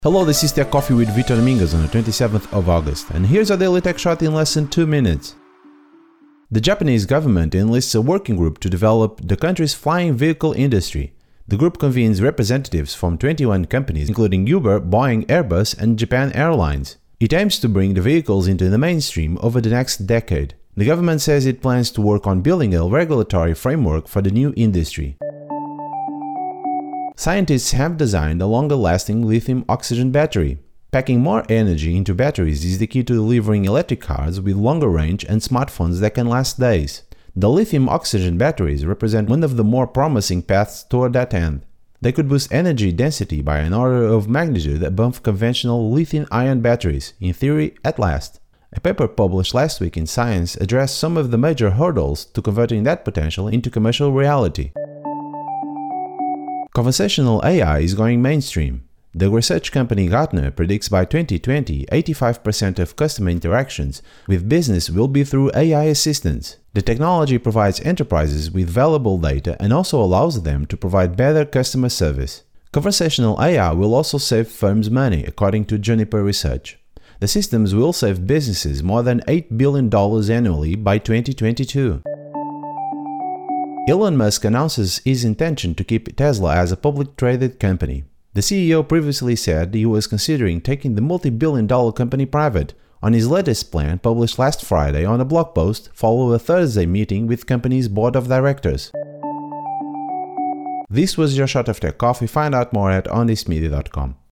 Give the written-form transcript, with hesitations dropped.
Hello, this is Tech Coffee with Vitor Dominguez on the 27th of August, and here's a daily tech shot in less than 2 minutes. The Japanese government enlists a working group to develop the country's flying vehicle industry. The group convenes representatives from 21 companies, including Uber, Boeing, Airbus, and Japan Airlines. It aims to bring the vehicles into the mainstream over the next decade. The government says it plans to work on building a regulatory framework for the new industry. Scientists have designed a longer-lasting lithium-oxygen battery. Packing more energy into batteries is the key to delivering electric cars with longer range and smartphones that can last days. The lithium-oxygen batteries represent one of the more promising paths toward that end. They could boost energy density by an order of magnitude above conventional lithium-ion batteries, in theory at last. A paper published last week in Science addressed some of the major hurdles to converting that potential into commercial reality. Conversational AI is going mainstream. The research company Gartner predicts by 2020, 85% of customer interactions with business will be through AI assistants. The technology provides enterprises with valuable data and also allows them to provide better customer service. Conversational AI will also save firms money, according to Juniper Research. The systems will save businesses more than $8 billion annually by 2022. Elon Musk announces his intention to keep Tesla as a publicly traded company. The CEO previously said he was considering taking the multi-billion-dollar company private. On his latest plan, published last Friday on a blog post, followed a Thursday meeting with the company's board of directors. This was your shot of Tech Coffee. Find out more at onthismedia.com.